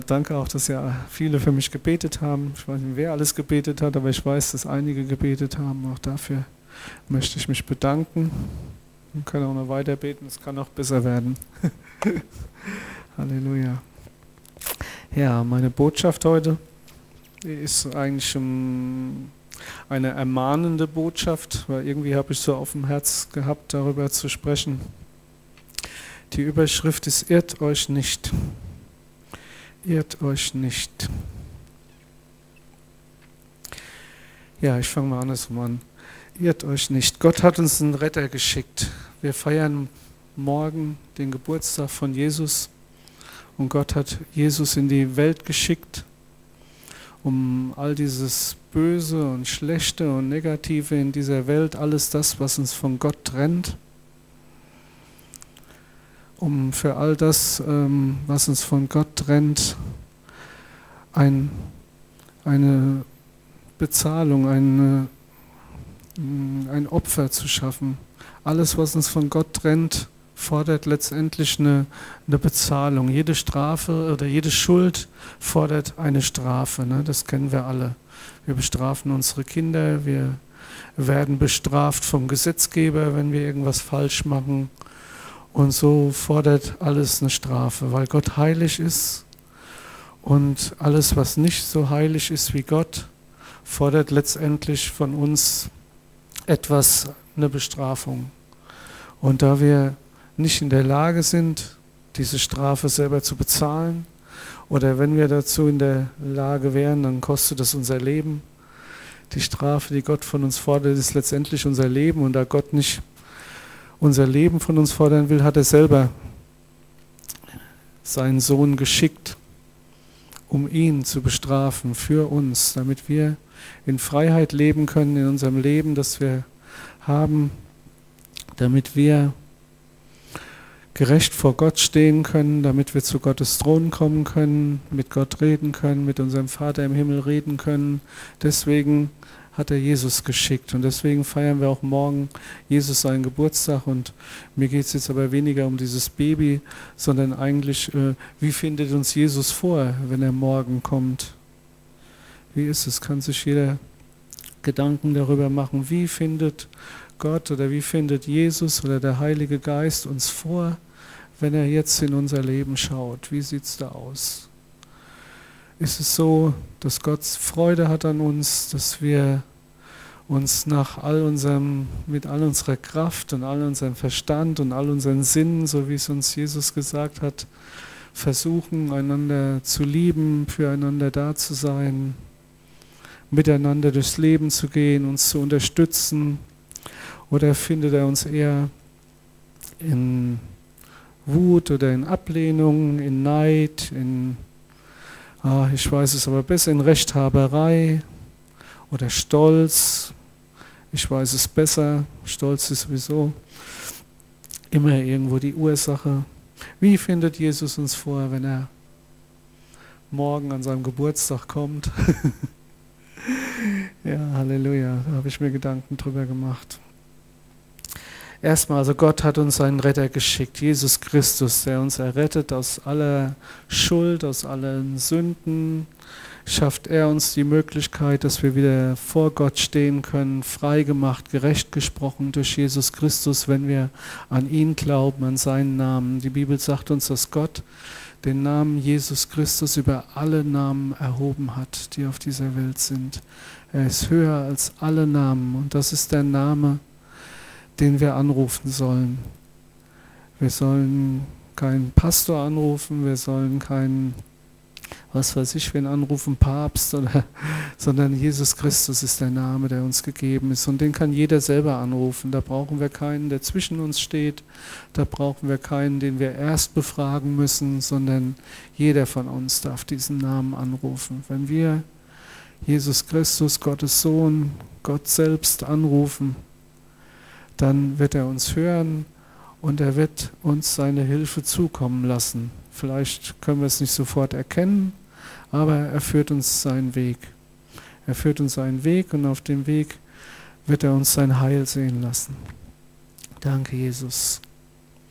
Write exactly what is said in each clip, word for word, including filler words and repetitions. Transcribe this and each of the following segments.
Danke auch, dass ja viele für mich gebetet haben. Ich weiß nicht, wer alles gebetet hat, aber ich weiß, dass einige gebetet haben. Auch dafür möchte ich mich bedanken. Wir können auch noch weiter beten, es kann auch besser werden. Halleluja. Ja, meine Botschaft heute ist eigentlich um, eine ermahnende Botschaft, weil irgendwie habe ich so auf dem Herz gehabt, darüber zu sprechen. Die Überschrift ist: Irrt euch nicht. Irrt euch nicht. Ja, ich fange mal andersrum an. Irrt euch nicht. Gott hat uns einen Retter geschickt. Wir feiern morgen den Geburtstag von Jesus. Und Gott hat Jesus in die Welt geschickt, um all dieses Böse und Schlechte und Negative in dieser Welt, alles das, was uns von Gott trennt, um für all das, was uns von Gott trennt, ein, eine Bezahlung, eine, ein Opfer zu schaffen. Alles, was uns von Gott trennt, fordert letztendlich eine, eine Bezahlung. Jede Strafe oder jede Schuld fordert eine Strafe. Ne? Das kennen wir alle. Wir bestrafen unsere Kinder, wir werden bestraft vom Gesetzgeber, wenn wir irgendwas falsch machen. Und so fordert alles eine Strafe, weil Gott heilig ist. Und alles, was nicht so heilig ist wie Gott, fordert letztendlich von uns etwas, eine Bestrafung. Und da wir nicht in der Lage sind, diese Strafe selber zu bezahlen, oder wenn wir dazu in der Lage wären, dann kostet das unser Leben. Die Strafe, die Gott von uns fordert, ist letztendlich unser Leben. Und da Gott nicht unser Leben von uns fordern will, hat er selber seinen Sohn geschickt, um ihn zu bestrafen für uns, damit wir in Freiheit leben können in unserem Leben, das wir haben, damit wir gerecht vor Gott stehen können, damit wir zu Gottes Thron kommen können, mit Gott reden können, mit unserem Vater im Himmel reden können. Deswegen hat er Jesus geschickt und deswegen feiern wir auch morgen Jesus seinen Geburtstag. Und mir geht es jetzt aber weniger um dieses Baby, sondern eigentlich, äh, wie findet uns Jesus vor, wenn er morgen kommt? Wie ist es? Kann sich jeder Gedanken darüber machen, wie findet Gott oder wie findet Jesus oder der Heilige Geist uns vor, wenn er jetzt in unser Leben schaut? Wie sieht es da aus? Ist es so, dass Gott Freude hat an uns, dass wir uns nach all unserem, mit all unserer Kraft und all unserem Verstand und all unseren Sinnen, so wie es uns Jesus gesagt hat, versuchen, einander zu lieben, füreinander da zu sein, miteinander durchs Leben zu gehen, uns zu unterstützen? Oder findet er uns eher in Wut oder in Ablehnung, in Neid, in, ah, ich weiß es aber besser, in Rechthaberei oder Stolz? Ich weiß es besser, Stolz ist sowieso immer irgendwo die Ursache. Wie findet Jesus uns vor, wenn er morgen an seinem Geburtstag kommt? Ja, Halleluja, da habe ich mir Gedanken drüber gemacht. Erstmal, also Gott hat uns einen Retter geschickt, Jesus Christus, der uns errettet aus aller Schuld, aus allen Sünden. Schafft er uns die Möglichkeit, dass wir wieder vor Gott stehen können, frei gemacht, gerecht gesprochen durch Jesus Christus, wenn wir an ihn glauben, an seinen Namen. Die Bibel sagt uns, dass Gott den Namen Jesus Christus über alle Namen erhoben hat, die auf dieser Welt sind. Er ist höher als alle Namen und das ist der Name, den wir anrufen sollen. Wir sollen keinen Pastor anrufen, wir sollen keinen, was weiß ich, wen anrufen, Papst, oder, sondern Jesus Christus ist der Name, der uns gegeben ist. Und den kann jeder selber anrufen. Da brauchen wir keinen, der zwischen uns steht. Da brauchen wir keinen, den wir erst befragen müssen, sondern jeder von uns darf diesen Namen anrufen. Wenn wir Jesus Christus, Gottes Sohn, Gott selbst anrufen, dann wird er uns hören und er wird uns seine Hilfe zukommen lassen. Vielleicht können wir es nicht sofort erkennen, aber er führt uns seinen Weg. Er führt uns seinen Weg und auf dem Weg wird er uns sein Heil sehen lassen. Danke, Jesus.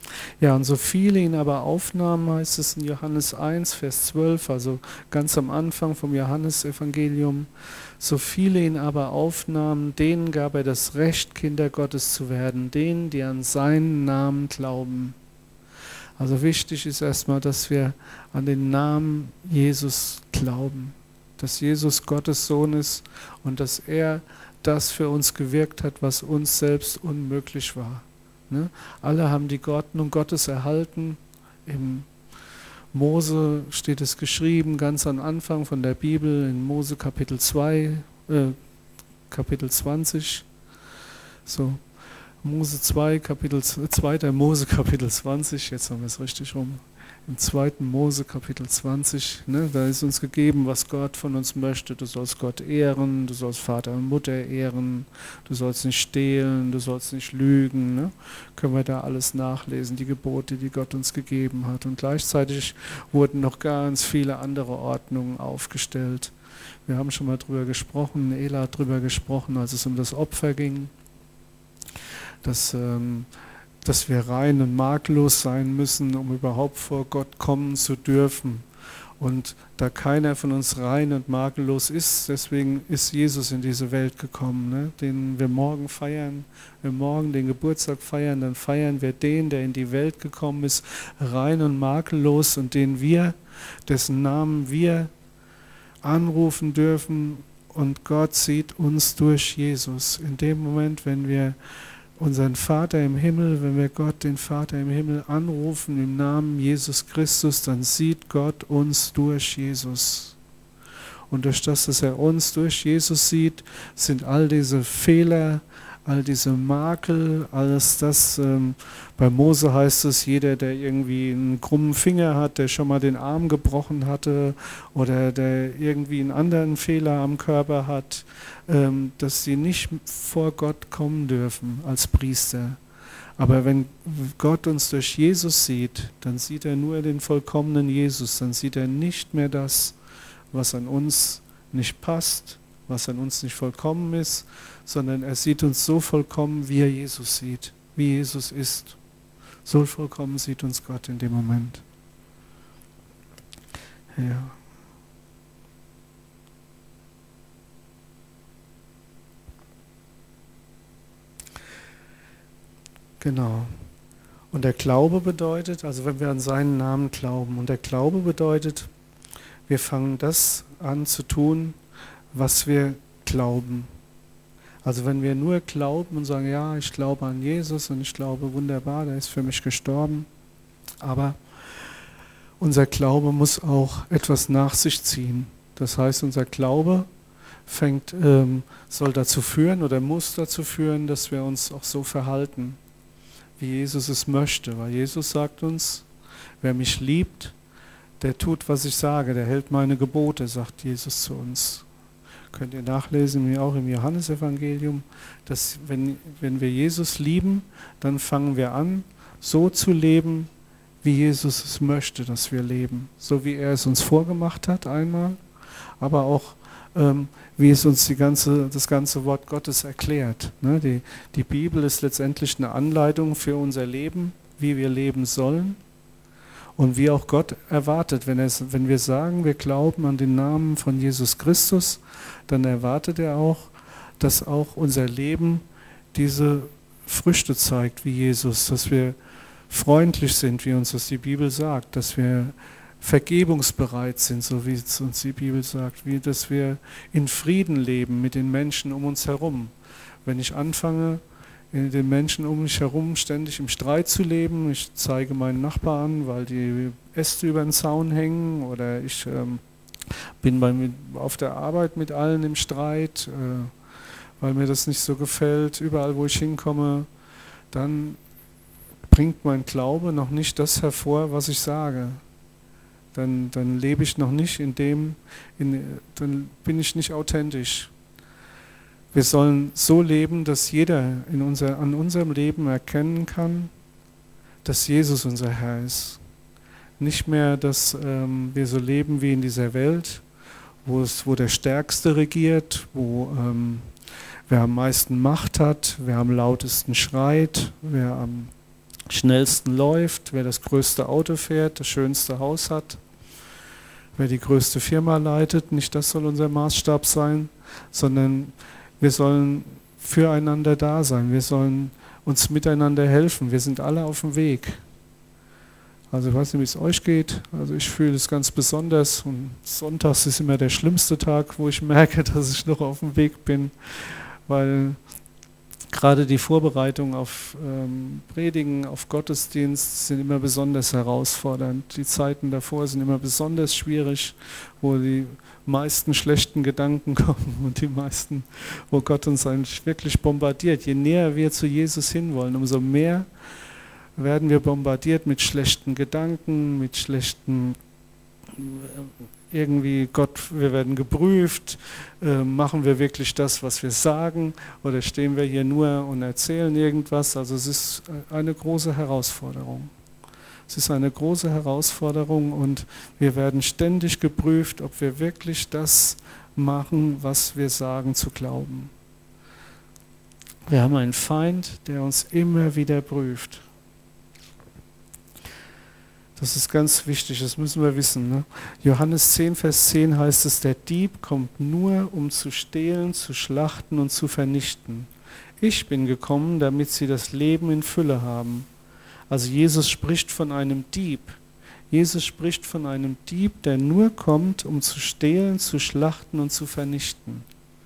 Ja, und so viele ihn aber aufnahmen, heißt es in Johannes eins, Vers zwölf, also ganz am Anfang vom Johannesevangelium, so viele ihn aber aufnahmen, denen gab er das Recht, Kinder Gottes zu werden, denen, die an seinen Namen glauben. Also wichtig ist erstmal, dass wir an den Namen Jesus glauben, dass Jesus Gottes Sohn ist und dass er das für uns gewirkt hat, was uns selbst unmöglich war. Ne? Alle haben die Ordnung Gottes erhalten. Im Mose steht es geschrieben, ganz am Anfang von der Bibel, in Mose Kapitel zwei, äh, Kapitel zwanzig. So, Mose zwei, Kapitel zwei. Mose Kapitel zwanzig, jetzt haben wir es richtig rum. Im zweiten Mose Kapitel zwanzig, ne, da ist uns gegeben, was Gott von uns möchte. Du sollst Gott ehren, du sollst Vater und Mutter ehren, du sollst nicht stehlen, du sollst nicht lügen. Ne? Können wir da alles nachlesen, die Gebote, die Gott uns gegeben hat. Und gleichzeitig wurden noch ganz viele andere Ordnungen aufgestellt. Wir haben schon mal drüber gesprochen, Ela hat drüber gesprochen, als es um das Opfer ging, dass... Ähm, dass wir rein und makellos sein müssen, um überhaupt vor Gott kommen zu dürfen. Und da keiner von uns rein und makellos ist, deswegen ist Jesus in diese Welt gekommen, ne? Den wir morgen feiern. Wenn wir morgen den Geburtstag feiern, dann feiern wir den, der in die Welt gekommen ist, rein und makellos und den wir, dessen Namen wir anrufen dürfen. Und Gott sieht uns durch Jesus. In dem Moment, wenn wir unseren Vater im Himmel, wenn wir Gott, den Vater im Himmel, anrufen im Namen Jesus Christus, dann sieht Gott uns durch Jesus. Und durch das, dass er uns durch Jesus sieht, sind all diese Fehler, all diese Makel, alles das, ähm, bei Mose heißt es, jeder, der irgendwie einen krummen Finger hat, der schon mal den Arm gebrochen hatte oder der irgendwie einen anderen Fehler am Körper hat, ähm, dass sie nicht vor Gott kommen dürfen als Priester. Aber wenn Gott uns durch Jesus sieht, dann sieht er nur den vollkommenen Jesus, dann sieht er nicht mehr das, was an uns nicht passt, was an uns nicht vollkommen ist, sondern er sieht uns so vollkommen, wie er Jesus sieht, wie Jesus ist. So vollkommen sieht uns Gott in dem Moment. Ja. Genau. Und der Glaube bedeutet, also wenn wir an seinen Namen glauben, und der Glaube bedeutet, wir fangen das an zu tun, was wir glauben. Also wenn wir nur glauben und sagen, ja, ich glaube an Jesus und ich glaube, wunderbar, der ist für mich gestorben, aber unser Glaube muss auch etwas nach sich ziehen. Das heißt, unser Glaube fängt, ähm, soll dazu führen oder muss dazu führen, dass wir uns auch so verhalten, wie Jesus es möchte. Weil Jesus sagt uns, wer mich liebt, der tut, was ich sage, der hält meine Gebote, sagt Jesus zu uns. Könnt ihr nachlesen, auch im Johannesevangelium, dass wenn, wenn wir Jesus lieben, dann fangen wir an, so zu leben, wie Jesus es möchte, dass wir leben. So wie er es uns vorgemacht hat einmal, aber auch ähm, wie es uns die ganze, das ganze Wort Gottes erklärt. Ne? Die, die Bibel ist letztendlich eine Anleitung für unser Leben, wie wir leben sollen. Und wie auch Gott erwartet, wenn, es, wenn wir sagen, wir glauben an den Namen von Jesus Christus, dann erwartet er auch, dass auch unser Leben diese Früchte zeigt wie Jesus, dass wir freundlich sind, wie uns das die Bibel sagt, dass wir vergebungsbereit sind, so wie es uns die Bibel sagt, wie dass wir in Frieden leben mit den Menschen um uns herum. Wenn ich anfange, in den Menschen um mich herum ständig im Streit zu leben. Ich zeige meinen Nachbarn an, weil die Äste über den Zaun hängen, oder ich ähm, bin bei mir auf der Arbeit mit allen im Streit, äh, weil mir das nicht so gefällt, überall wo ich hinkomme, dann bringt mein Glaube noch nicht das hervor, was ich sage. Dann, dann lebe ich noch nicht in dem, in, dann bin ich nicht authentisch. Wir sollen so leben, dass jeder in unser, an unserem Leben erkennen kann, dass Jesus unser Herr ist. Nicht mehr, dass ähm, wir so leben wie in dieser Welt, wo, es, wo der Stärkste regiert, wo ähm, wer am meisten Macht hat, wer am lautesten schreit, wer am schnellsten läuft, wer das größte Auto fährt, das schönste Haus hat, wer die größte Firma leitet. Nicht das soll unser Maßstab sein, sondern wir sollen füreinander da sein. Wir sollen uns miteinander helfen. Wir sind alle auf dem Weg. Also ich weiß nicht, wie es euch geht. Also ich fühle es ganz besonders. Und sonntags ist immer der schlimmste Tag, wo ich merke, dass ich noch auf dem Weg bin, weil gerade die Vorbereitungen auf ähm, Predigen, auf Gottesdienst sind immer besonders herausfordernd. Die Zeiten davor sind immer besonders schwierig, wo die meisten schlechten Gedanken kommen und die meisten, wo Gott uns eigentlich wirklich bombardiert. Je näher wir zu Jesus hinwollen, umso mehr werden wir bombardiert mit schlechten Gedanken, mit schlechten irgendwie Gott, wir werden geprüft, äh, machen wir wirklich das, was wir sagen, oder stehen wir hier nur und erzählen irgendwas? Also es ist eine große Herausforderung. Es ist eine große Herausforderung und wir werden ständig geprüft, ob wir wirklich das machen, was wir sagen zu glauben. Wir haben einen Feind, der uns immer wieder prüft. Das ist ganz wichtig, das müssen wir wissen. Ne? Johannes zehn, Vers zehn heißt es, der Dieb kommt nur, um zu stehlen, zu schlachten und zu vernichten. Ich bin gekommen, damit sie das Leben in Fülle haben. Also Jesus spricht von einem Dieb. Jesus spricht von einem Dieb, der nur kommt, um zu stehlen, zu schlachten und zu vernichten.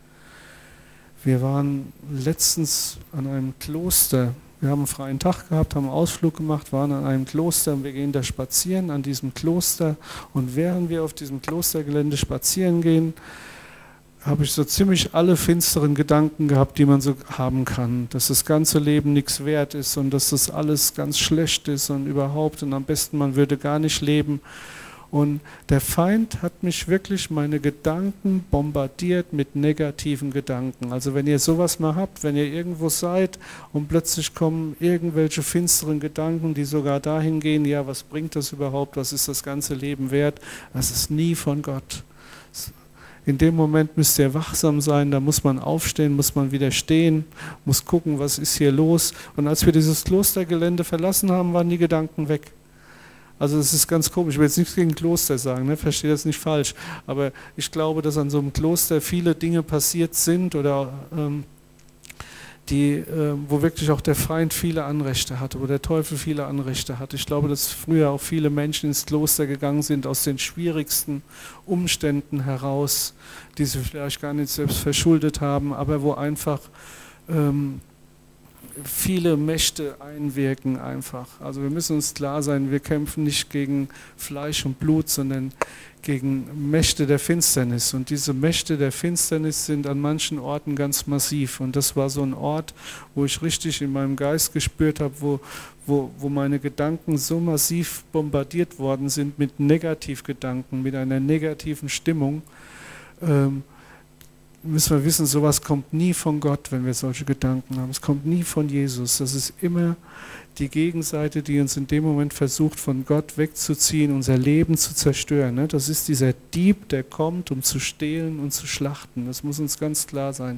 Wir waren letztens an einem Kloster. Wir haben einen freien Tag gehabt, haben einen Ausflug gemacht, waren an einem Kloster und wir gehen da spazieren an diesem Kloster. Und während wir auf diesem Klostergelände spazieren gehen, habe ich so ziemlich alle finsteren Gedanken gehabt, die man so haben kann. Dass das ganze Leben nichts wert ist und dass das alles ganz schlecht ist und überhaupt und am besten man würde gar nicht leben. Und der Feind hat mich wirklich meine Gedanken bombardiert mit negativen Gedanken. Also wenn ihr sowas mal habt, wenn ihr irgendwo seid und plötzlich kommen irgendwelche finsteren Gedanken, die sogar dahin gehen, ja, was bringt das überhaupt, was ist das ganze Leben wert, das ist nie von Gott. In dem Moment müsst ihr wachsam sein, da muss man aufstehen, muss man wieder stehen, muss gucken, was ist hier los. Und als wir dieses Klostergelände verlassen haben, waren die Gedanken weg. Also es ist ganz komisch, ich will jetzt nichts gegen Kloster sagen, ne? Verstehe das nicht falsch, aber ich glaube, dass an so einem Kloster viele Dinge passiert sind oder ähm, die, äh, wo wirklich auch der Feind viele Anrechte hatte, wo der Teufel viele Anrechte hatte. Ich glaube, dass früher auch viele Menschen ins Kloster gegangen sind aus den schwierigsten Umständen heraus, die sie vielleicht gar nicht selbst verschuldet haben, aber wo einfach ähm, viele Mächte einwirken einfach. Also wir müssen uns klar sein, wir kämpfen nicht gegen Fleisch und Blut, sondern gegen Mächte der Finsternis. Und diese Mächte der Finsternis sind an manchen Orten ganz massiv. Und das war so ein Ort, wo ich richtig in meinem Geist gespürt habe, wo, wo, wo meine Gedanken so massiv bombardiert worden sind mit Negativgedanken, mit einer negativen Stimmung. Ähm, müssen wir wissen, sowas kommt nie von Gott, wenn wir solche Gedanken haben. Es kommt nie von Jesus. Das ist immer die Gegenseite, die uns in dem Moment versucht, von Gott wegzuziehen, unser Leben zu zerstören. Das ist dieser Dieb, der kommt, um zu stehlen und zu schlachten. Das muss uns ganz klar sein.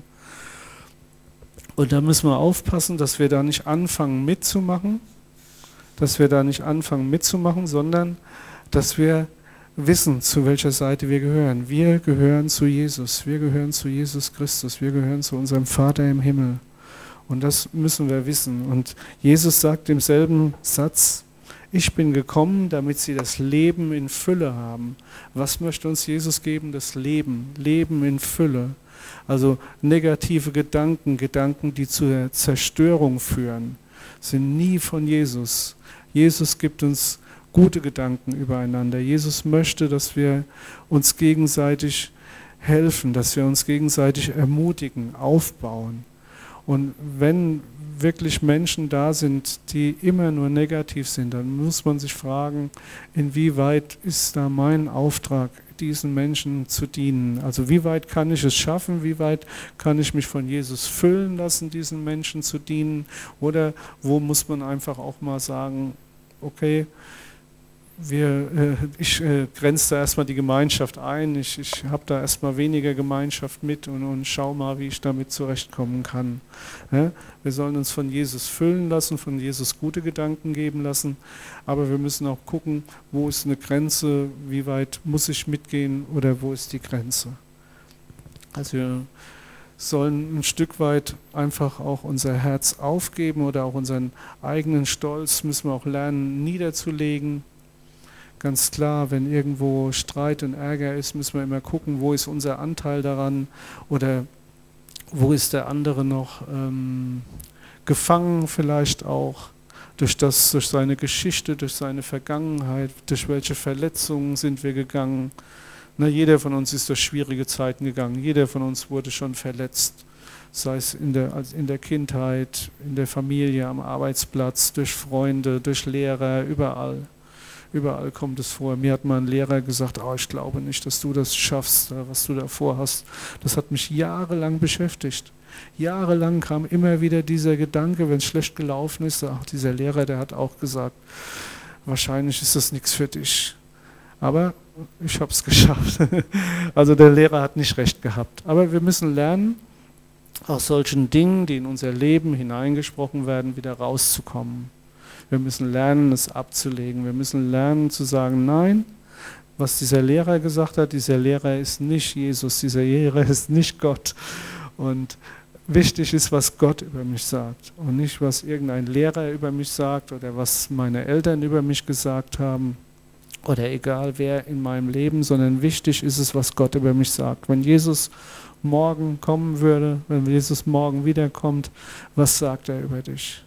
Und da müssen wir aufpassen, dass wir da nicht anfangen mitzumachen, dass wir da nicht anfangen mitzumachen, sondern dass wir wissen, zu welcher Seite wir gehören. Wir gehören zu Jesus, wir gehören zu Jesus Christus, wir gehören zu unserem Vater im Himmel. Und das müssen wir wissen. Und Jesus sagt im selben Satz, ich bin gekommen, damit sie das Leben in Fülle haben. Was möchte uns Jesus geben? Das Leben, Leben in Fülle. Also negative Gedanken, Gedanken, die zur Zerstörung führen, sind nie von Jesus. Jesus gibt uns gute Gedanken übereinander. Jesus möchte, dass wir uns gegenseitig helfen, dass wir uns gegenseitig ermutigen, aufbauen. Und wenn wirklich Menschen da sind, die immer nur negativ sind, dann muss man sich fragen, inwieweit ist da mein Auftrag, diesen Menschen zu dienen? Also wie weit kann ich es schaffen, wie weit kann ich mich von Jesus füllen lassen, diesen Menschen zu dienen? Oder wo muss man einfach auch mal sagen, okay, wir, äh, ich äh, grenze da erstmal die Gemeinschaft ein, ich, ich habe da erstmal weniger Gemeinschaft mit und, und schau mal, wie ich damit zurechtkommen kann. Ja? Wir sollen uns von Jesus füllen lassen, von Jesus gute Gedanken geben lassen, aber wir müssen auch gucken, wo ist eine Grenze, wie weit muss ich mitgehen oder wo ist die Grenze. Also wir sollen ein Stück weit einfach auch unser Herz aufgeben oder auch unseren eigenen Stolz müssen wir auch lernen niederzulegen. Ganz klar, wenn irgendwo Streit und Ärger ist, müssen wir immer gucken, wo ist unser Anteil daran oder wo ist der andere noch ähm, gefangen vielleicht auch durch das, durch seine Geschichte, durch seine Vergangenheit, durch welche Verletzungen sind wir gegangen. Na, jeder von uns ist durch schwierige Zeiten gegangen, jeder von uns wurde schon verletzt, sei es in der, also in der Kindheit, in der Familie, am Arbeitsplatz, durch Freunde, durch Lehrer, überall. Überall kommt es vor. Mir hat mal ein Lehrer gesagt, oh, ich glaube nicht, dass du das schaffst, was du da vorhast. Das hat mich jahrelang beschäftigt. Jahrelang kam immer wieder dieser Gedanke, wenn es schlecht gelaufen ist, ach, dieser Lehrer, der hat auch gesagt, wahrscheinlich ist das nichts für dich. Aber ich habe es geschafft. Also der Lehrer hat nicht recht gehabt. Aber wir müssen lernen, aus solchen Dingen, die in unser Leben hineingesprochen werden, wieder rauszukommen. Wir müssen lernen, es abzulegen. Wir müssen lernen zu sagen, nein, was dieser Lehrer gesagt hat, dieser Lehrer ist nicht Jesus, dieser Lehrer ist nicht Gott. Und wichtig ist, was Gott über mich sagt und nicht, was irgendein Lehrer über mich sagt oder was meine Eltern über mich gesagt haben oder egal wer in meinem Leben, sondern wichtig ist es, was Gott über mich sagt. Wenn Jesus morgen kommen würde, wenn Jesus morgen wiederkommt, was sagt er über dich?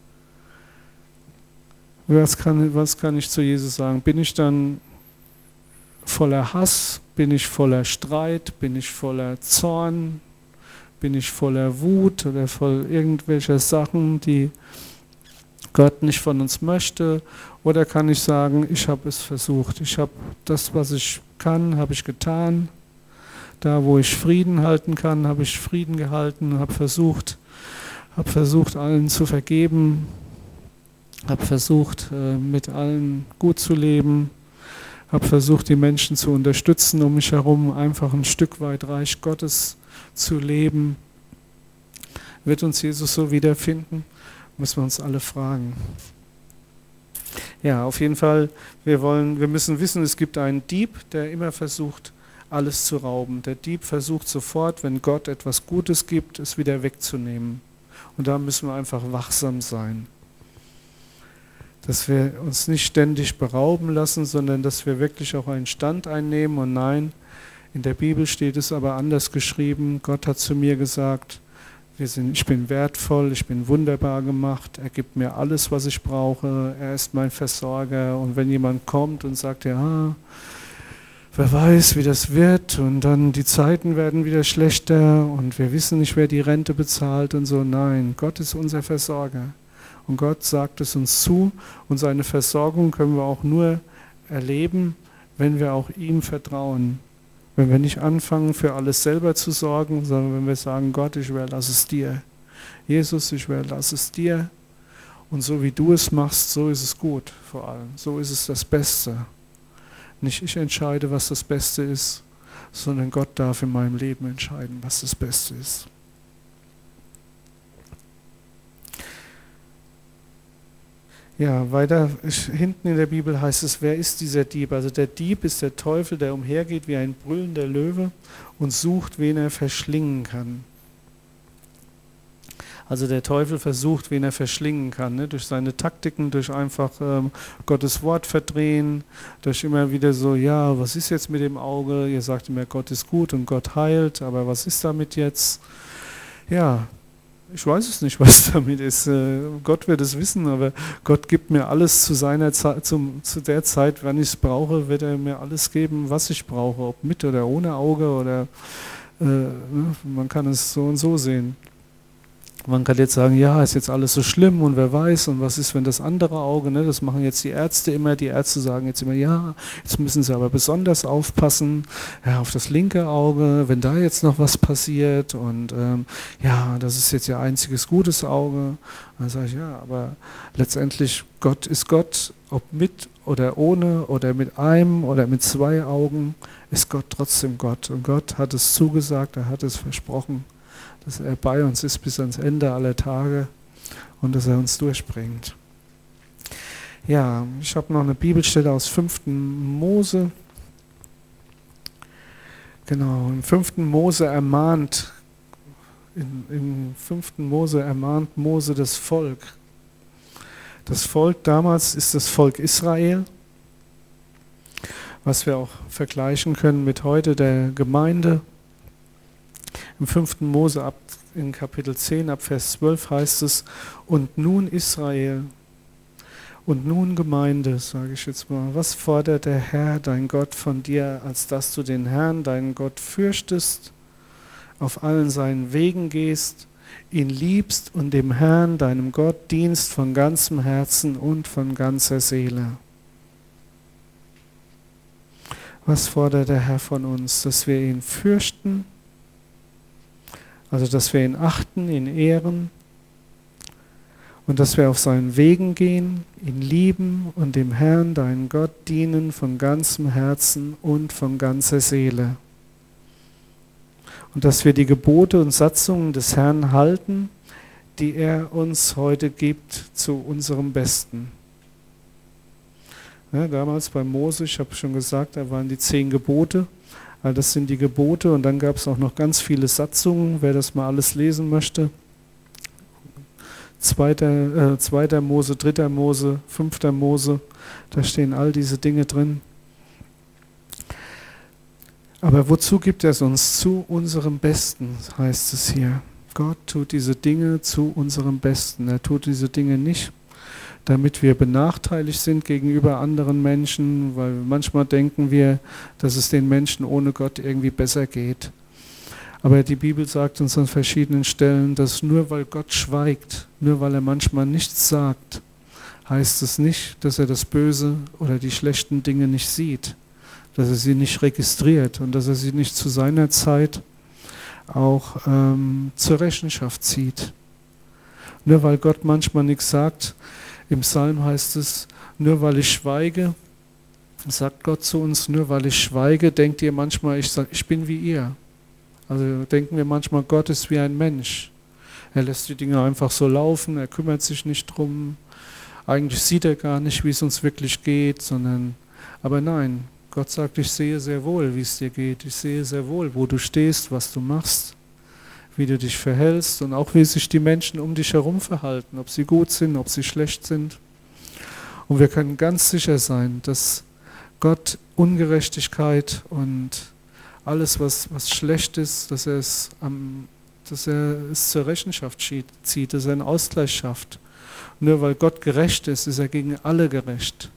Was kann, was kann ich zu Jesus sagen? Bin ich dann voller Hass? Bin ich voller Streit? Bin ich voller Zorn? Bin ich voller Wut oder voll irgendwelcher Sachen, die Gott nicht von uns möchte? Oder kann ich sagen, ich habe es versucht. Ich habe das, was ich kann, habe ich getan. Da, wo ich Frieden halten kann, habe ich Frieden gehalten, habe versucht, habe versucht, allen zu vergeben. Habe versucht, mit allen gut zu leben, habe versucht, die Menschen zu unterstützen um mich herum, einfach ein Stück weit Reich Gottes zu leben. Wird uns Jesus so wiederfinden? Müssen wir uns alle fragen. Ja, auf jeden Fall, wir wollen, wir müssen wissen, es gibt einen Dieb, der immer versucht, alles zu rauben. Der Dieb versucht sofort, wenn Gott etwas Gutes gibt, es wieder wegzunehmen. Und da müssen wir einfach wachsam sein. Dass wir uns nicht ständig berauben lassen, sondern dass wir wirklich auch einen Stand einnehmen. Und nein, in der Bibel steht es aber anders geschrieben. Gott hat zu mir gesagt, wir sind, ich bin wertvoll, ich bin wunderbar gemacht, er gibt mir alles, was ich brauche, er ist mein Versorger. Und wenn jemand kommt und sagt, ja, wer weiß, wie das wird und dann die Zeiten werden wieder schlechter und wir wissen nicht, wer die Rente bezahlt und so. Nein, Gott ist unser Versorger. Und Gott sagt es uns zu und seine Versorgung können wir auch nur erleben, wenn wir auch ihm vertrauen. Wenn wir nicht anfangen, für alles selber zu sorgen, sondern wenn wir sagen, Gott, ich überlasse es dir. Jesus, ich überlasse es dir. Und so wie du es machst, so ist es gut vor allem. So ist es das Beste. Nicht ich entscheide, was das Beste ist, sondern Gott darf in meinem Leben entscheiden, was das Beste ist. Ja, weiter hinten in der Bibel heißt es, wer ist dieser Dieb? Also der Dieb ist der Teufel, der umhergeht wie ein brüllender Löwe und sucht, wen er verschlingen kann. Also der Teufel versucht, wen er verschlingen kann, ne? Durch seine Taktiken, durch einfach ähm, Gottes Wort verdrehen, durch immer wieder so, ja, was ist jetzt mit dem Auge? Ihr sagt immer, Gott ist gut und Gott heilt, aber was ist damit jetzt? Ja, ich weiß es nicht, was damit ist. Gott wird es wissen, aber Gott gibt mir alles zu seiner Zeit, zum, zu der Zeit, wenn ich es brauche, wird er mir alles geben, was ich brauche, ob mit oder ohne Auge oder äh, man kann es so und so sehen. Man kann jetzt sagen, ja, ist jetzt alles so schlimm und wer weiß und was ist, wenn das andere Auge, ne, das machen jetzt die Ärzte immer, die Ärzte sagen jetzt immer, ja, jetzt müssen sie aber besonders aufpassen, ja, auf das linke Auge, wenn da jetzt noch was passiert und ähm, ja, das ist jetzt ihr einziges gutes Auge. Dann sage ich, ja, aber letztendlich Gott ist Gott, ob mit oder ohne oder mit einem oder mit zwei Augen, ist Gott trotzdem Gott und Gott hat es zugesagt, er hat es versprochen, dass er bei uns ist bis ans Ende aller Tage und dass er uns durchbringt. Ja, ich habe noch eine Bibelstelle aus fünften Mose. Genau, im fünften Mose ermahnt, in, im fünften Mose ermahnt Mose das Volk. Das Volk damals ist das Volk Israel, was wir auch vergleichen können mit heute der Gemeinde. Im fünften Mose ab, in Kapitel zehn ab Vers zwölf heißt es, und nun Israel und nun Gemeinde, sage ich jetzt mal, was fordert der Herr, dein Gott, von dir, als dass du den Herrn, deinen Gott, fürchtest, auf allen seinen Wegen gehst, ihn liebst und dem Herrn, deinem Gott, dienst von ganzem Herzen und von ganzer Seele. Was fordert der Herr von uns, dass wir ihn fürchten, also dass wir ihn achten, ihn ehren und dass wir auf seinen Wegen gehen, ihn lieben und dem Herrn, deinen Gott, dienen von ganzem Herzen und von ganzer Seele. Und dass wir die Gebote und Satzungen des Herrn halten, die er uns heute gibt, zu unserem Besten. Ja, damals bei Mose, ich habe schon gesagt, da waren die zehn Gebote. Das sind die Gebote und dann gab es auch noch ganz viele Satzungen, wer das mal alles lesen möchte. Zweiter, äh, zweiter Mose, dritter Mose, fünfter Mose, da stehen all diese Dinge drin. Aber wozu gibt er es uns? Zu unserem Besten, heißt es hier. Gott tut diese Dinge zu unserem Besten. Er tut diese Dinge nicht, damit wir benachteiligt sind gegenüber anderen Menschen, weil manchmal denken wir, dass es den Menschen ohne Gott irgendwie besser geht. Aber die Bibel sagt uns an verschiedenen Stellen, dass nur weil Gott schweigt, nur weil er manchmal nichts sagt, heißt es nicht, dass er das Böse oder die schlechten Dinge nicht sieht, dass er sie nicht registriert und dass er sie nicht zu seiner Zeit auch ähm, zur Rechenschaft zieht. Nur weil Gott manchmal nichts sagt, im Psalm heißt es, nur weil ich schweige, sagt Gott zu uns, nur weil ich schweige, denkt ihr manchmal, ich, sag, ich bin wie ihr. Also denken wir manchmal, Gott ist wie ein Mensch. Er lässt die Dinge einfach so laufen, er kümmert sich nicht drum. Eigentlich sieht er gar nicht, wie es uns wirklich geht, sondern, aber nein, Gott sagt, ich sehe sehr wohl, wie es dir geht. Ich sehe sehr wohl, wo du stehst, was du machst, wie du dich verhältst und auch wie sich die Menschen um dich herum verhalten, ob sie gut sind, ob sie schlecht sind. Und wir können ganz sicher sein, dass Gott Ungerechtigkeit und alles, was, was schlecht ist, dass er, es am, dass er es zur Rechenschaft zieht, dass er einen Ausgleich schafft. Nur weil Gott gerecht ist, ist er gegen alle gerecht.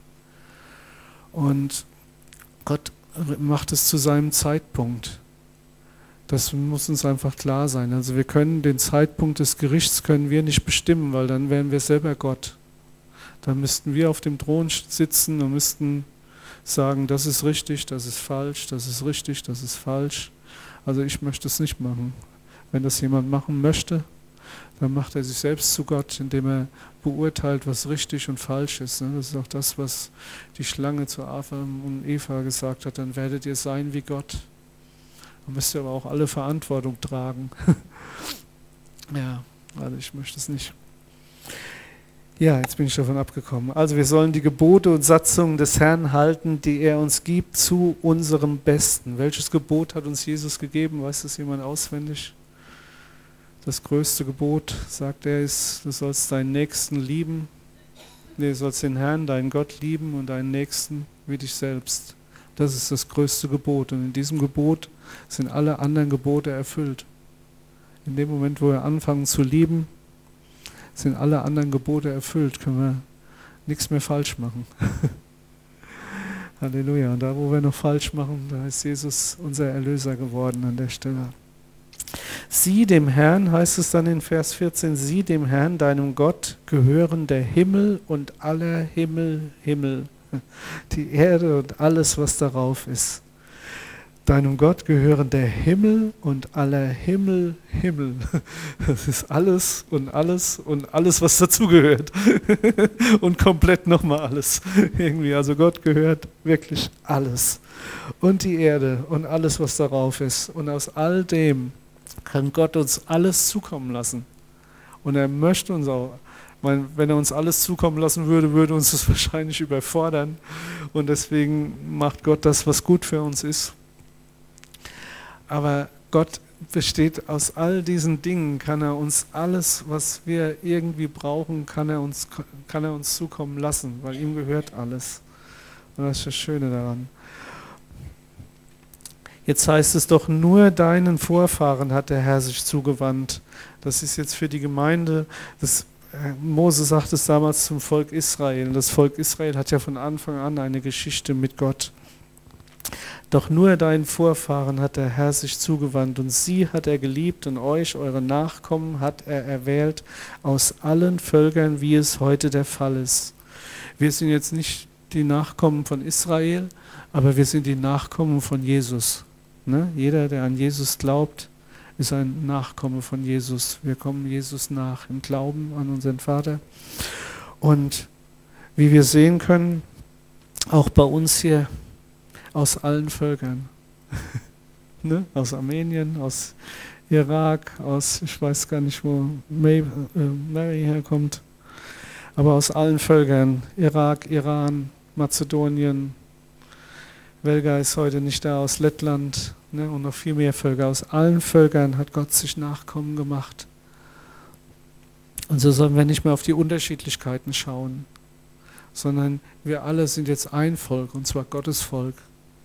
Und Gott macht es zu seinem Zeitpunkt. Das muss uns einfach klar sein. Also wir können den Zeitpunkt des Gerichts können wir nicht bestimmen, weil dann wären wir selber Gott. Dann müssten wir auf dem Thron sitzen und müssten sagen, das ist richtig, das ist falsch, das ist richtig, das ist falsch. Also ich möchte es nicht machen. Wenn das jemand machen möchte, dann macht er sich selbst zu Gott, indem er beurteilt, was richtig und falsch ist. Das ist auch das, was die Schlange zu Adam und Eva gesagt hat, dann werdet ihr sein wie Gott. Dann müsst ihr aber auch alle Verantwortung tragen. Ja, also ich möchte es nicht. Ja, jetzt bin ich davon abgekommen. Also wir sollen die Gebote und Satzungen des Herrn halten, die er uns gibt, zu unserem Besten. Welches Gebot hat uns Jesus gegeben? Weiß das jemand auswendig? Das größte Gebot, sagt er, ist, du sollst deinen Nächsten lieben. Nee, du sollst den Herrn, deinen Gott lieben und deinen Nächsten wie dich selbst. Das ist das größte Gebot. Und in diesem Gebot sind alle anderen Gebote erfüllt. In dem Moment, wo wir anfangen zu lieben, sind alle anderen Gebote erfüllt. Können wir nichts mehr falsch machen. Halleluja. Und da, wo wir noch falsch machen, da ist Jesus unser Erlöser geworden an der Stelle. Sieh dem Herrn, heißt es dann in Vers vierzehn, sieh dem Herrn, deinem Gott, gehören der Himmel und aller Himmel, Himmel, die Erde und alles, was darauf ist. Deinem Gott gehören der Himmel und aller Himmel, Himmel. Das ist alles und alles und alles, was dazugehört. Und komplett nochmal alles. Irgendwie, also Gott gehört wirklich alles. Und die Erde und alles, was darauf ist. Und aus all dem kann Gott uns alles zukommen lassen. Und er möchte uns auch, wenn er uns alles zukommen lassen würde, würde uns das wahrscheinlich überfordern. Und deswegen macht Gott das, was gut für uns ist. Aber Gott besteht aus all diesen Dingen, kann er uns alles, was wir irgendwie brauchen, kann er uns, kann er uns zukommen lassen, weil ihm gehört alles. Und das ist das Schöne daran. Jetzt heißt es doch, nur deinen Vorfahren hat der Herr sich zugewandt. Das ist jetzt für die Gemeinde, das, Mose sagt es damals zum Volk Israel. Das Volk Israel hat ja von Anfang an eine Geschichte mit Gott. Doch nur deinen Vorfahren hat der Herr sich zugewandt und sie hat er geliebt und euch, eure Nachkommen, hat er erwählt aus allen Völkern, wie es heute der Fall ist. Wir sind jetzt nicht die Nachkommen von Israel, aber wir sind die Nachkommen von Jesus. Ne? Jeder, der an Jesus glaubt, ist ein Nachkomme von Jesus. Wir kommen Jesus nach im Glauben an unseren Vater. Und wie wir sehen können, auch bei uns hier, aus allen Völkern. Ne? Aus Armenien, aus Irak, aus, ich weiß gar nicht, wo May, äh, Mary herkommt, aber aus allen Völkern. Irak, Iran, Mazedonien, Welga ist heute nicht da, aus Lettland, ne? Und noch viel mehr Völker. Aus allen Völkern hat Gott sich Nachkommen gemacht. Und so sollen wir nicht mehr auf die Unterschiedlichkeiten schauen, sondern wir alle sind jetzt ein Volk, und zwar Gottes Volk.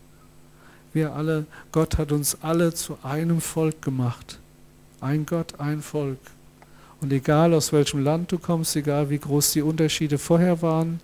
Wir alle, Gott hat uns alle zu einem Volk gemacht. Ein Gott, ein Volk. Und egal aus welchem Land du kommst, egal wie groß die Unterschiede vorher waren,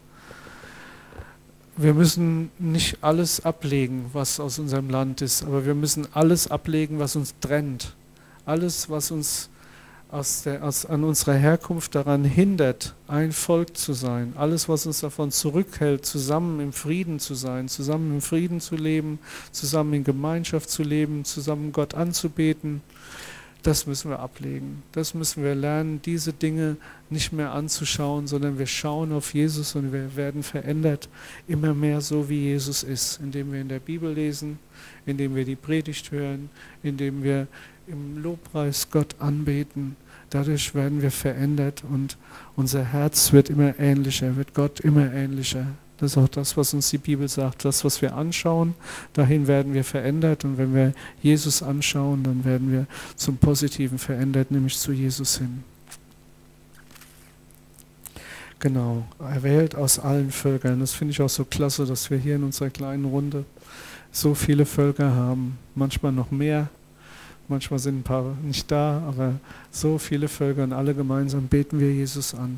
wir müssen nicht alles ablegen, was aus unserem Land ist, aber wir müssen alles ablegen, was uns trennt. Alles, was uns aus der, aus, an unserer Herkunft daran hindert, ein Volk zu sein. Alles, was uns davon zurückhält, zusammen im Frieden zu sein, zusammen im Frieden zu leben, zusammen in Gemeinschaft zu leben, zusammen Gott anzubeten, das müssen wir ablegen. Das müssen wir lernen, diese Dinge nicht mehr anzuschauen, sondern wir schauen auf Jesus und wir werden verändert, immer mehr so, wie Jesus ist, indem wir in der Bibel lesen, indem wir die Predigt hören, indem wir im Lobpreis Gott anbeten. Dadurch werden wir verändert und unser Herz wird immer ähnlicher, wird Gott immer ähnlicher. Das ist auch das, was uns die Bibel sagt. Das, was wir anschauen, dahin werden wir verändert. Und wenn wir Jesus anschauen, dann werden wir zum Positiven verändert, nämlich zu Jesus hin. Genau, erwählt aus allen Völkern. Das finde ich auch so klasse, dass wir hier in unserer kleinen Runde so viele Völker haben. Manchmal noch mehr. Manchmal sind ein paar nicht da, aber so viele Völker und alle gemeinsam beten wir Jesus an.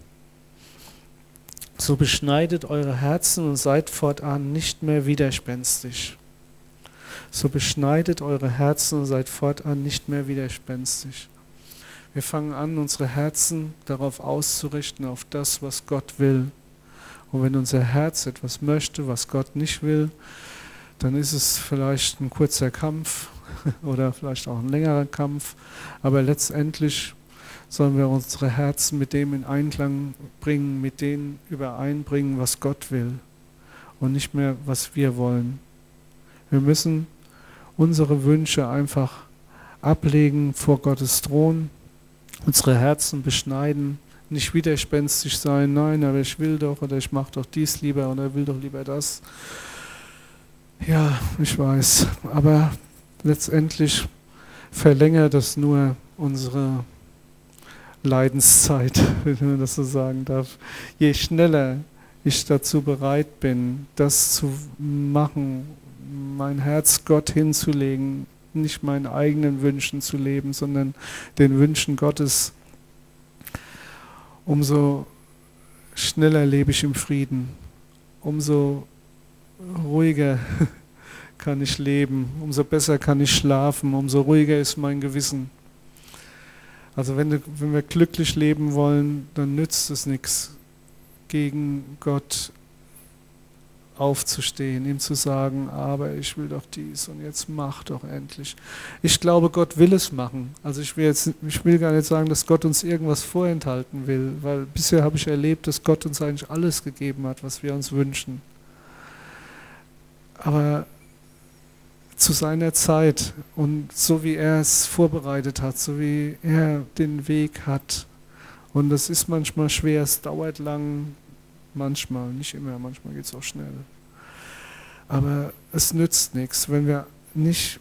So beschneidet eure Herzen und seid fortan nicht mehr widerspenstig. So beschneidet eure Herzen und seid fortan nicht mehr widerspenstig. Wir fangen an, unsere Herzen darauf auszurichten, auf das, was Gott will. Und wenn unser Herz etwas möchte, was Gott nicht will, dann ist es vielleicht ein kurzer Kampf oder vielleicht auch ein längerer Kampf, aber letztendlich sollen wir unsere Herzen mit dem in Einklang bringen, mit dem übereinbringen, was Gott will und nicht mehr, was wir wollen. Wir müssen unsere Wünsche einfach ablegen vor Gottes Thron, unsere Herzen beschneiden, nicht widerspenstig sein, nein, aber ich will doch oder ich mache doch dies lieber oder will doch lieber das. Ja, ich weiß, aber letztendlich verlängert das nur unsere Leidenszeit, wenn man das so sagen darf. Je schneller ich dazu bereit bin, das zu machen, mein Herz Gott hinzulegen, nicht meinen eigenen Wünschen zu leben, sondern den Wünschen Gottes, umso schneller lebe ich im Frieden, umso ruhiger kann ich leben, umso besser kann ich schlafen, umso ruhiger ist mein Gewissen. Also wenn, du, wenn wir glücklich leben wollen, dann nützt es nichts, gegen Gott aufzustehen, ihm zu sagen, aber ich will doch dies und jetzt mach doch endlich. Ich glaube, Gott will es machen. Also ich will jetzt, ich will gar nicht sagen, dass Gott uns irgendwas vorenthalten will, weil bisher habe ich erlebt, dass Gott uns eigentlich alles gegeben hat, was wir uns wünschen. Aber zu seiner Zeit und so wie er es vorbereitet hat, so wie er den Weg hat. Und das ist manchmal schwer, es dauert lang, manchmal, nicht immer, manchmal geht es auch schnell. Aber es nützt nichts, wenn wir nicht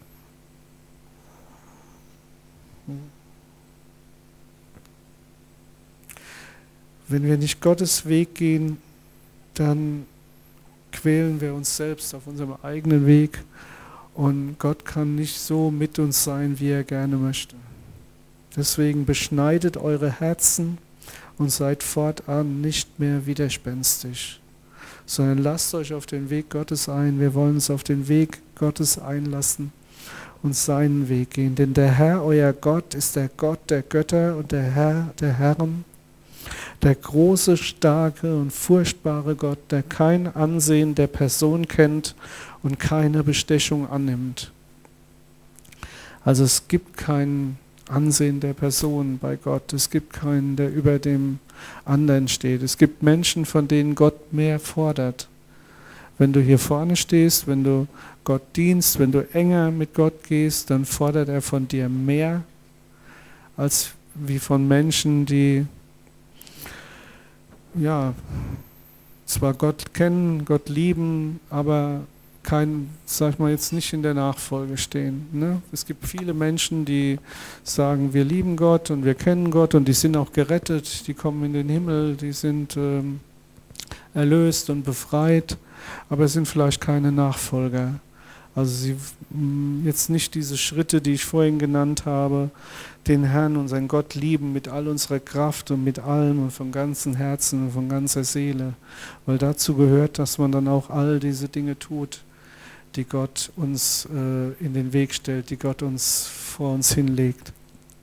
wenn wir nicht Gottes Weg gehen, dann quälen wir uns selbst auf unserem eigenen Weg und Gott kann nicht so mit uns sein, wie er gerne möchte. Deswegen beschneidet eure Herzen und seid fortan nicht mehr widerspenstig, sondern lasst euch auf den Weg Gottes ein. Wir wollen uns auf den Weg Gottes einlassen und seinen Weg gehen. Denn der Herr, euer Gott, ist der Gott der Götter und der Herr der Herren, der große, starke und furchtbare Gott, der kein Ansehen der Person kennt und keine Bestechung annimmt. Also es gibt kein Ansehen der Person bei Gott. Es gibt keinen, der über dem anderen steht. Es gibt Menschen, von denen Gott mehr fordert. Wenn du hier vorne stehst, wenn du Gott dienst, wenn du enger mit Gott gehst, dann fordert er von dir mehr als wie von Menschen, die ja zwar Gott kennen, Gott lieben, aber kein, sag ich mal, jetzt nicht in der Nachfolge stehen. Ne? Es gibt viele Menschen, die sagen, wir lieben Gott und wir kennen Gott und die sind auch gerettet, die kommen in den Himmel, die sind ähm, erlöst und befreit, aber sind vielleicht keine Nachfolger. Also sie mh, jetzt nicht diese Schritte, die ich vorhin genannt habe, den Herrn, unseren Gott lieben mit all unserer Kraft und mit allem und von ganzem Herzen und von ganzer Seele. Weil dazu gehört, dass man dann auch all diese Dinge tut, die Gott uns äh, in den Weg stellt, die Gott uns vor uns hinlegt.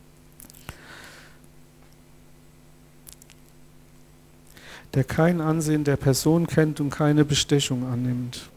Der kein Ansehen der Person kennt und keine Bestechung annimmt.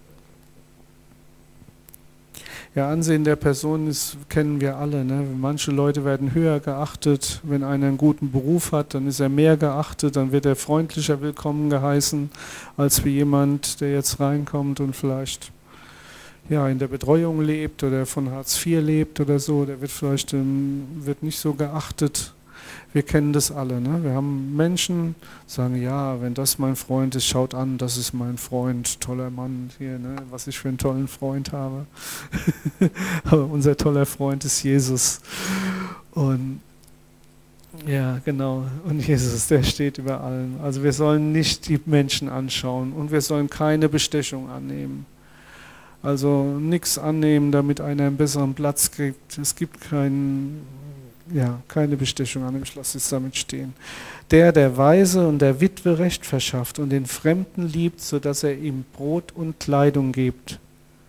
Ja, Ansehen der Person ist, kennen wir alle. Ne? Manche Leute werden höher geachtet. Wenn einer einen guten Beruf hat, dann ist er mehr geachtet, dann wird er freundlicher willkommen geheißen, als wie jemand, der jetzt reinkommt und vielleicht ja, in der Betreuung lebt oder von Hartz vier lebt oder so. Der wird vielleicht ähm, wird nicht so geachtet. Wir kennen das alle. Ne? Wir haben Menschen, sagen, ja, wenn das mein Freund ist, schaut an, das ist mein Freund, toller Mann hier, ne? Was ich für einen tollen Freund habe. Aber unser toller Freund ist Jesus. Und ja, genau. Und Jesus, der steht über allem. Also wir sollen nicht die Menschen anschauen und wir sollen keine Bestechung annehmen. Also nichts annehmen, damit einer einen besseren Platz kriegt. Es gibt keinen... Ja, keine Bestechung an, ich lasse es damit stehen. Der der Weise und der Witwe Recht verschafft und den Fremden liebt, sodass er ihm Brot und Kleidung gibt.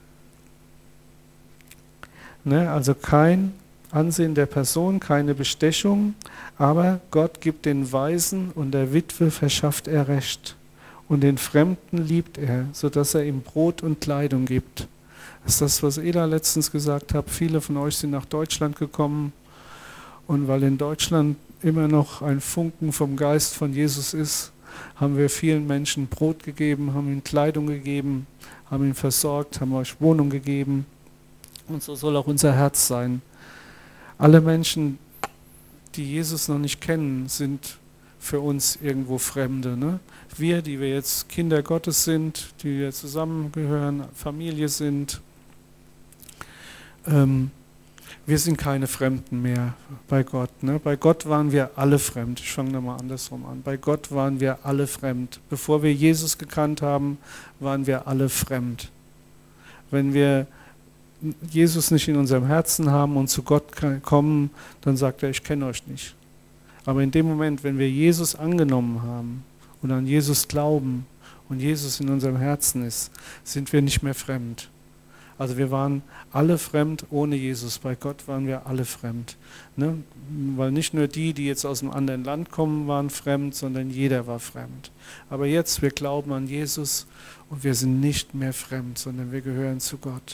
Ne, also kein Ansehen der Person, keine Bestechung, aber Gott gibt den Weisen und der Witwe verschafft er Recht. Und den Fremden liebt er, sodass er ihm Brot und Kleidung gibt. Das ist das, was Ela letztens gesagt hat. Viele von euch sind nach Deutschland gekommen. Und weil in Deutschland immer noch ein Funken vom Geist von Jesus ist, haben wir vielen Menschen Brot gegeben, haben ihnen Kleidung gegeben, haben ihn versorgt, haben euch Wohnung gegeben. Und so soll auch unser Herz sein. Alle Menschen, die Jesus noch nicht kennen, sind für uns irgendwo Fremde. Ne? Wir, die wir jetzt Kinder Gottes sind, die wir zusammengehören, Familie sind, ähm, wir sind keine Fremden mehr bei Gott. Ne? Bei Gott waren wir alle fremd. Ich fange nochmal andersrum an. Bei Gott waren wir alle fremd. Bevor wir Jesus gekannt haben, waren wir alle fremd. Wenn wir Jesus nicht in unserem Herzen haben und zu Gott kommen, dann sagt er, ich kenne euch nicht. Aber in dem Moment, wenn wir Jesus angenommen haben und an Jesus glauben und Jesus in unserem Herzen ist, sind wir nicht mehr fremd. Also wir waren alle fremd ohne Jesus. Bei Gott waren wir alle fremd. Ne? Weil nicht nur die, die jetzt aus einem anderen Land kommen, waren fremd, sondern jeder war fremd. Aber jetzt, wir glauben an Jesus und wir sind nicht mehr fremd, sondern wir gehören zu Gott.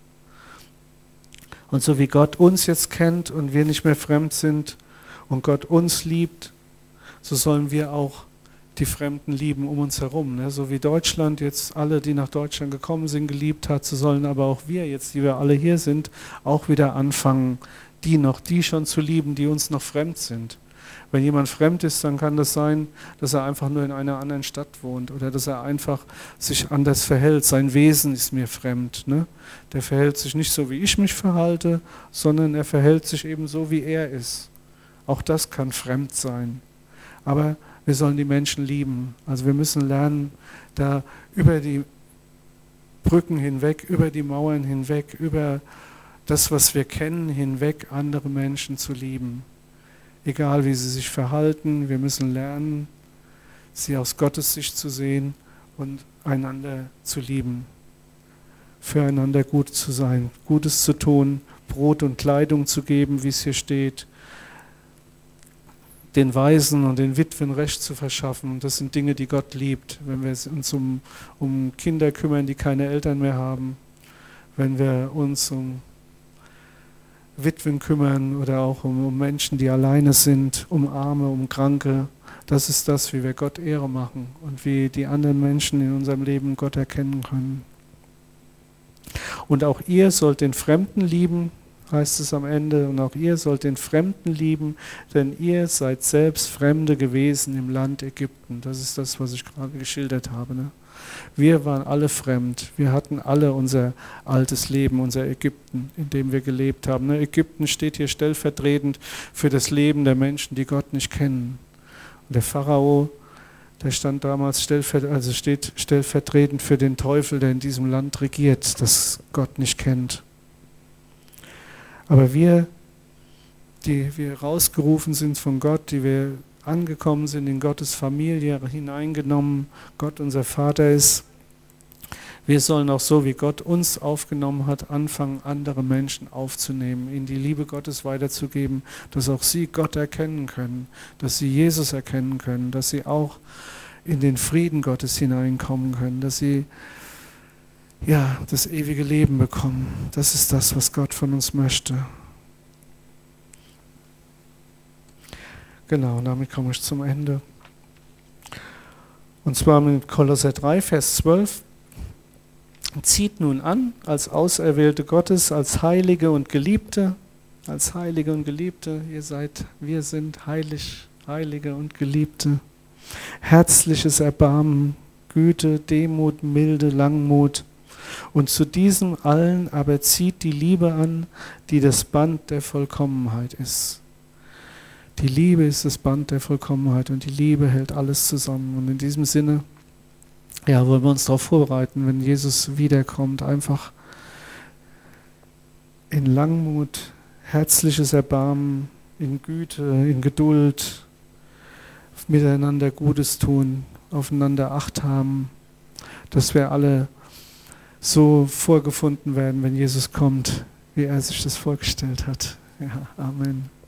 Und so wie Gott uns jetzt kennt und wir nicht mehr fremd sind und Gott uns liebt, so sollen wir auch die Fremden lieben um uns herum. Ne? So wie Deutschland jetzt alle, die nach Deutschland gekommen sind, geliebt hat, so sollen aber auch wir jetzt, die wir alle hier sind, auch wieder anfangen, die noch, die schon zu lieben, die uns noch fremd sind. Wenn jemand fremd ist, dann kann das sein, dass er einfach nur in einer anderen Stadt wohnt oder dass er einfach sich anders verhält. Sein Wesen ist mir fremd. Ne? Der verhält sich nicht so, wie ich mich verhalte, sondern er verhält sich eben so, wie er ist. Auch das kann fremd sein. Aber wir sollen die Menschen lieben. Also wir müssen lernen, da über die Brücken hinweg, über die Mauern hinweg, über das, was wir kennen, hinweg andere Menschen zu lieben. Egal wie sie sich verhalten, wir müssen lernen, sie aus Gottes Sicht zu sehen und einander zu lieben. Füreinander gut zu sein, Gutes zu tun, Brot und Kleidung zu geben, wie es hier steht, den Waisen und den Witwen Recht zu verschaffen. Das sind Dinge, die Gott liebt. Wenn wir uns um, um Kinder kümmern, die keine Eltern mehr haben, wenn wir uns um Witwen kümmern oder auch um, um Menschen, die alleine sind, um Arme, um Kranke, das ist das, wie wir Gott Ehre machen und wie die anderen Menschen in unserem Leben Gott erkennen können. Und auch ihr sollt den Fremden lieben, heißt es am Ende, und auch ihr sollt den Fremden lieben, denn ihr seid selbst Fremde gewesen im Land Ägypten. Das ist das, was ich gerade geschildert habe. Ne? Wir waren alle fremd. Wir hatten alle unser altes Leben, unser Ägypten, in dem wir gelebt haben. Ne? Ägypten steht hier stellvertretend für das Leben der Menschen, die Gott nicht kennen. Und der Pharao, der stand damals stellvert- also steht stellvertretend für den Teufel, der in diesem Land regiert, das Gott nicht kennt. Aber wir, die wir rausgerufen sind von Gott, die wir angekommen sind in Gottes Familie, hineingenommen, Gott unser Vater ist, wir sollen auch so, wie Gott uns aufgenommen hat, anfangen, andere Menschen aufzunehmen, ihnen die Liebe Gottes weiterzugeben, dass auch sie Gott erkennen können, dass sie Jesus erkennen können, dass sie auch in den Frieden Gottes hineinkommen können, dass sie ja, das ewige Leben bekommen. Das ist das, was Gott von uns möchte. Genau, damit komme ich zum Ende. Und zwar mit Kolosser drei, Vers zwölf. Zieht nun an, als Auserwählte Gottes, als Heilige und Geliebte, als Heilige und Geliebte, ihr seid, wir sind heilig, Heilige und Geliebte, herzliches Erbarmen, Güte, Demut, Milde, Langmut. Und zu diesem allen aber zieht die Liebe an, die das Band der Vollkommenheit ist. Die Liebe ist das Band der Vollkommenheit und die Liebe hält alles zusammen. Und in diesem Sinne, ja, wollen wir uns darauf vorbereiten, wenn Jesus wiederkommt, einfach in Langmut, herzliches Erbarmen, in Güte, in Geduld, miteinander Gutes tun, aufeinander Acht haben, dass wir alle so vorgefunden werden, wenn Jesus kommt, wie er sich das vorgestellt hat. Ja, Amen.